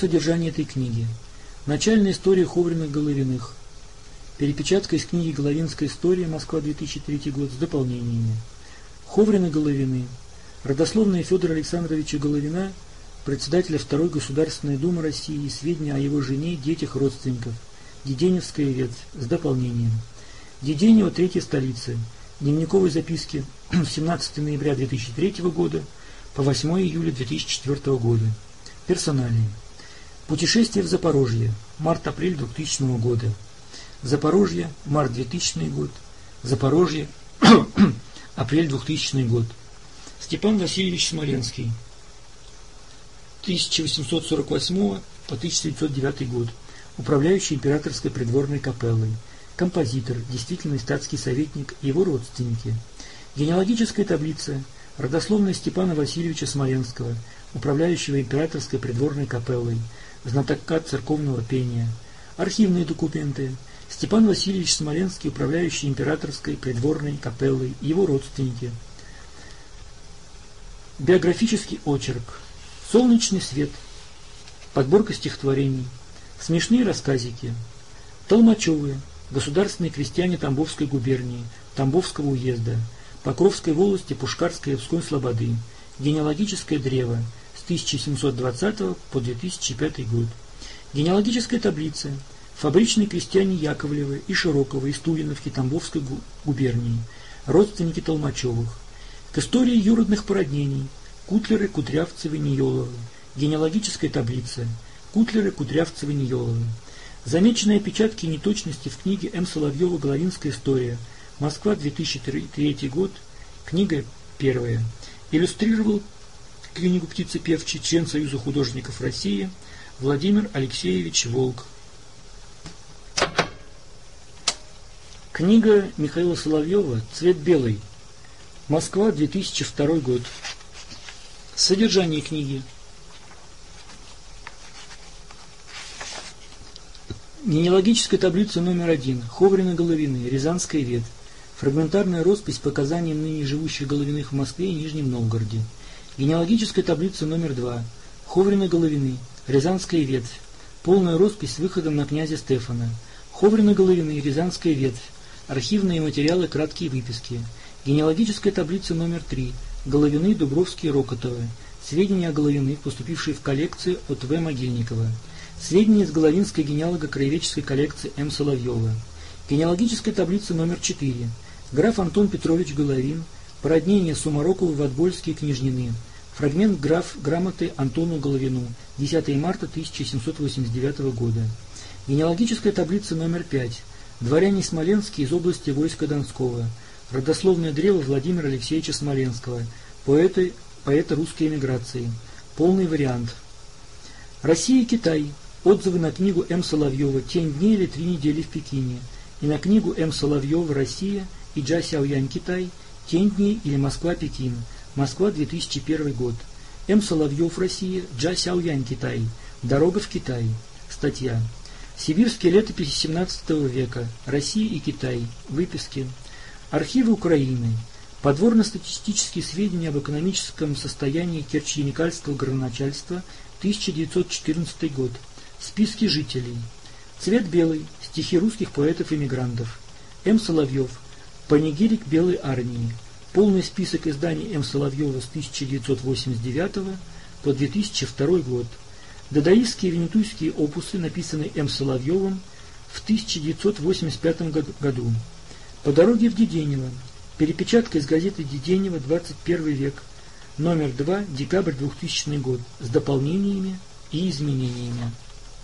содержание этой книги. Начальная история Ховриных-Головиных. Перепечатка из книги «Головинская история. Москва, 2003 год» с дополнениями. Ховрины-Головины. Родословная Федора Александровича Головина, председателя Второй Государственной Думы России, и сведения о его жене, детях, родственников. Деденевская ветвь с дополнением. Деденево, третья столица. Дневниковые записки 17 ноября 2003 года по 8 июля 2004 года. Персоналии. Путешествие в Запорожье. Март-апрель 2000 года. Запорожье. Март 2000 год. Запорожье. Апрель 2000 год. Степан Васильевич Смоленский. 1848 по 1909 год. Управляющий императорской придворной капеллой. Композитор, действительный статский советник, его родственники. Генеалогическая таблица. Родословная Степана Васильевича Смоленского, управляющего императорской придворной капеллой, знатока церковного пения. Архивные документы. Степан Васильевич Смоленский, управляющий императорской придворной капеллой, его родственники. Биографический очерк. Солнечный свет. Подборка стихотворений. Смешные рассказики. Толмачевы. Государственные крестьяне Тамбовской губернии, Тамбовского уезда, Покровской волости, Пушкарской и Пской слободы. Генеалогическое древо с 1720 по 2005 год. Генеалогическая таблица. Фабричные крестьяне Яковлевы и Широковы из Тулиновки Тамбовской губернии, родственники Толмачевых. К истории юродных породнений. Кутлеры, Кудрявцевы, Ниеловы. Генеалогическая таблица. Кутлеры, Кудрявцевы, Ниеловы. Замеченные опечатки и неточности в книге М. Соловьева «Головинская история. Москва, 2003 год». Книга первая. Иллюстрировал книгу «Птицы певчей» член Союза художников России Владимир Алексеевич Волк. Книга Михаила Соловьева «Цвет белый». Москва, 2002 год. Содержание книги. Генеалогическая таблица номер 1. Ховрины-Головины. Рязанская ветвь. Фрагментарная роспись показаний ныне живущих Головиных в Москве и Нижнем Новгороде. Генеалогическая таблица номер 2. Ховрины-Головины. Рязанская ветвь. Полная роспись с выходом на князя Стефана. Ховрины-Головины. Рязанская ветвь. Архивные материалы, краткие выписки. Генеалогическая таблица номер 3. Головины, Дубровские, Рокотовы. Сведения о Головиных, поступившие в коллекцию от В. Могильникова. Сведения из Головинской генеалого-краеведческой коллекции М. Соловьева. Генеалогическая таблица номер 4. Граф Антон Петрович Головин. Породнение Сумароковы, Ватбольские, Княжнины. Фрагмент грамоты Антону Головину. 10 марта 1789 года. Генеалогическая таблица номер 5. Дворяне Смоленские из области войска Донского. Родословное древо Владимира Алексеевича Смоленского. Поэта русской эмиграции. Полный вариант. Россия и Китай. Отзывы на книгу М. Соловьева «Тень дней или 3 недели в Пекине» и на книгу М. Соловьева «Россия» и Джа Сяоянь Китай «Тень дней или Москва-Пекин». Москва, 2001 год. М. Соловьев «Россия», Джа Сяоянь Китай. «Дорога в Китай». Статья. Сибирские летописи 17 века. Россия и Китай. Выписки. Архивы Украины. Подворно-статистические сведения об экономическом состоянии Керчь-Яникальского градоначальства, 1914 год. Списки жителей. Цвет белый. Стихи русских поэтов-эмигрантов. М. Соловьев. Панигирик Белой армии. Полный список изданий М. Соловьева с 1989 по 2002 год. Дадаистские венетуйские опусы, написанные М. Соловьевым в 1985 году. По дороге в Деденево. Перепечатка из газеты «Деденево. 21 век». Номер 2. Декабрь 2000 год. С дополнениями и изменениями.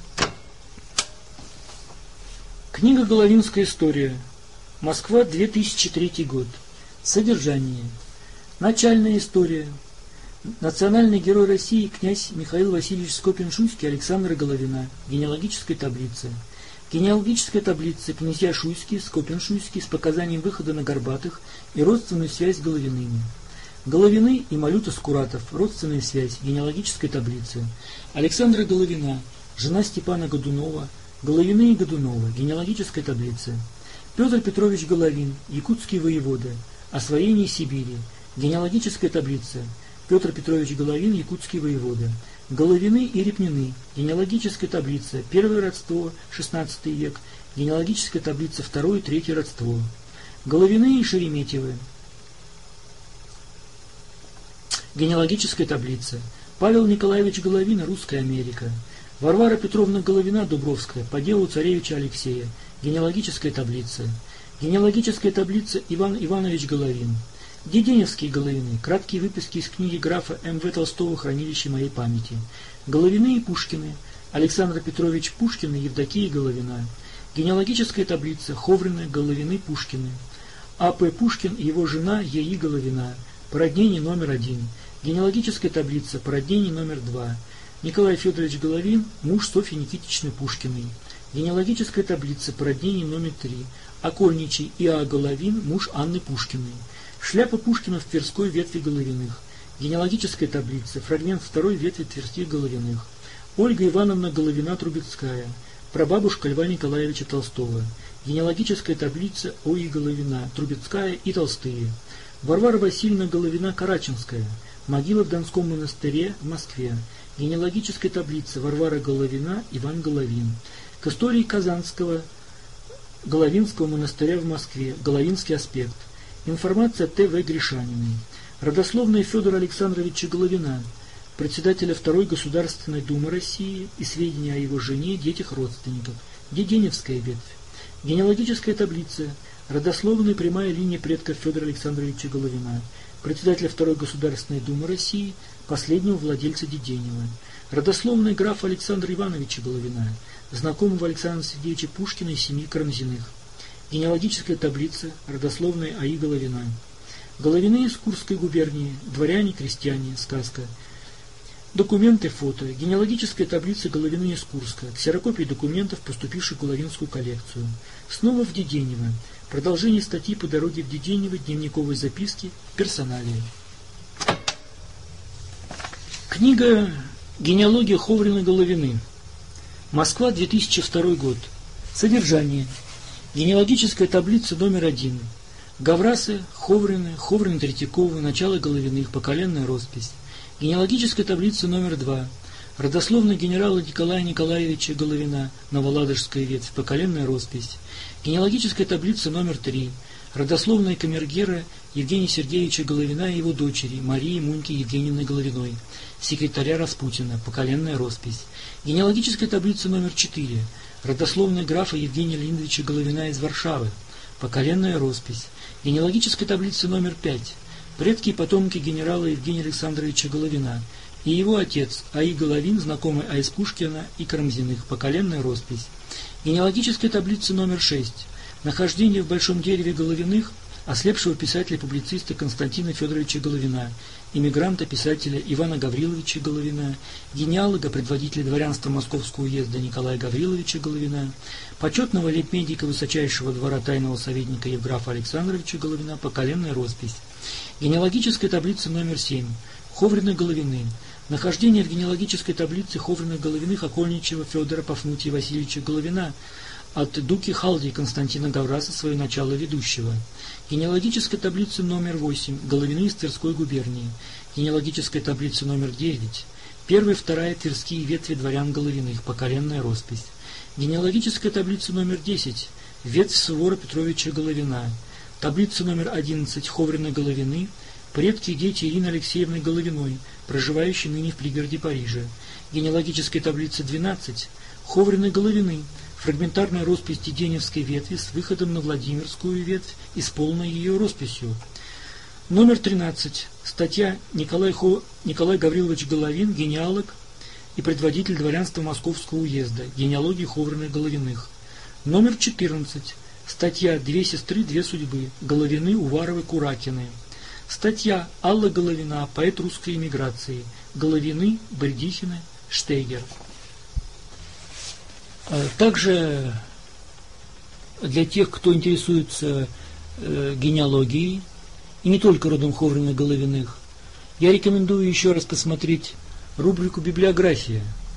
Книга «Головинская история». Москва, 2003 год. Содержание. Начальная история. Национальный герой России князь Михаил Васильевич Скопин-Шуйский Александра Головина. Генеалогическая таблица. Генеалогическая таблица. Князья Шуйские, Скопин-Шуйский с показанием выхода на Горбатых и родственную связь с Головиными. Головины и Малюта Скуратов. Родственная связь. Генеалогическая таблица. Александра Головина. Жена Степана Годунова. Головины и Годунова. Генеалогическая таблица. Петр Петрович Головин. Якутский воевода. Освоение Сибири. Генеалогическая таблица. Петр Петрович Головин. Якутский воевода. Головины и Репнины. Генеалогическая таблица. Первое родство, XVI век. Генеалогическая таблица. Второе и третье родство. Головины и Шереметьевы. Генеалогическая таблица. Павел Николаевич Головин, Русская Америка. Варвара Петровна Головина, Дубровская, по делу царевича Алексея. Генеалогическая таблица. Генеалогическая таблица Иван Иванович Головин. Деденевские Головины. Краткие выписки из книги графа М.В. Толстого «Хранилище моей памяти». Головины и Пушкины. Александр Петрович Пушкин и Евдокия Головина. Генеалогическая таблица Ховрины, Головины, Пушкины. А.П. Пушкин и его жена Е.И. Головина. Породнение номер 1. Генеалогическая таблица породнение номер 2. Николай Федорович Головин, муж Софьи Никитичны Пушкиной. Генеалогическая таблица породнение номер 3. Окольничий И.А. Головин, муж Анны Пушкиной. Шляпа Пушкина в Тверской ветви Головиных. Генеалогическая таблица, фрагмент второй ветви Тверских Головиных. Ольга Ивановна Головина-Трубецкая, прабабушка Льва Николаевича Толстого. Генеалогическая таблица О.И. Головина, Трубецкая и Толстые. Варвара Васильевна Головина-Караченская, могила в Донском монастыре в Москве. Генеалогическая таблица Варвара Головина, Иван Головин. К истории Казанского Головинского монастыря в Москве. Головинский аспект. Информация Т.В. Гришаниной. Родословная Федора Александровича Головина, председателя Второй Государственной Думы России, и сведения о его жене, детях, родственников. Деденевская ветвь. Генеалогическая таблица. Родословная прямая линия предков Федора Александровича Головина, председателя Второй Государственной Думы России, последнего владельца Деденева. Родословная графа Александра Ивановича Головина, знакомого Александра Сергеевича Пушкина и семьи Карамзиных. Генеалогическая таблица. Родословная А.И. Головина. Головины из Курской губернии. Дворяне, крестьяне. Сказка. Документы, фото. Генеалогическая таблица Головины из Курска. Ксерокопии документов, поступивших в Головинскую коллекцию. Снова в Деденево. Продолжение статьи по дороге в Деденево, дневниковой записки, персоналии. Книга «Генеалогия Ховрина-Головины». Москва, 2002 год. Содержание. Генеалогическая таблица номер 1. Гаврасы, Ховрины, Ховрины-Третьяковы, начало Головиных, поколенная роспись. Генеалогическая таблица номер 2. Родословная генерала Николая Николаевича Головина, Новоладожская ветвь, поколенная роспись. Генеалогическая таблица номер 3. Родословная камергера Евгения Сергеевича Головина и его дочери Марии Муньки Евгеньевны Головиной, секретаря Распутина, поколенная роспись. Генеалогическая таблица номер 4. Родословная графа Евгения Леонидовича Головина из Варшавы, поколенная роспись. Генеалогическая таблица номер 5. Предки и потомки генерала Евгения Александровича Головина и его отец А.И. Головин, знакомый А.С. Пушкина и Карамзиных, поколенная роспись. Генеалогическая таблица номер 6. Нахождение в Большом дереве Головиных ослепшего писателя-публициста Константина Федоровича Головина, иммигранта-писателя Ивана Гавриловича Головина, генеалога, предводителя дворянства Московского уезда Николая Гавриловича Головина, почетного лейб-медика высочайшего двора тайного советника Евграфа Александровича Головина, поколенная роспись. Генеалогическая таблица номер 7. Ховрины-Головины. Нахождение в генеалогической таблице Ховрина-Головиных окольничего Федора Пафнутия Васильевича Головина от Дуки Халдии Константина Гавраса, свое начало ведущего. Генеалогическая таблица номер 8. Головины из Тверской губернии. Генеалогическая таблица номер 9. Первая и вторая Тверские ветви дворян Головиных, поколенная роспись. Генеалогическая таблица номер 10. Ветвь Сувора Петровича Головина. Таблица номер 11. Ховрины-Головины. Предки и дети Ирины Алексеевны Головиной, проживающей ныне в пригороде Парижа. Генеалогическая таблица 12. Ховрины-Головины. Фрагментарная роспись Деденевской ветви с выходом на Владимирскую ветвь и с полной ее росписью. Номер 13. Статья Николай Гаврилович Головин, генеалог и предводитель дворянства Московского уезда, генеалогии Ховрины-Головиных. Номер 14. Статья «Две сестры, две судьбы», Головины, Уваровы, Куракины. Статья Алла Головина, поэт русской эмиграции, Головины, Бредихины, Штейгер. Также для тех, кто интересуется генеалогией, и не только родом Ховрина-Головиных, я рекомендую еще раз посмотреть рубрику «Библиография»,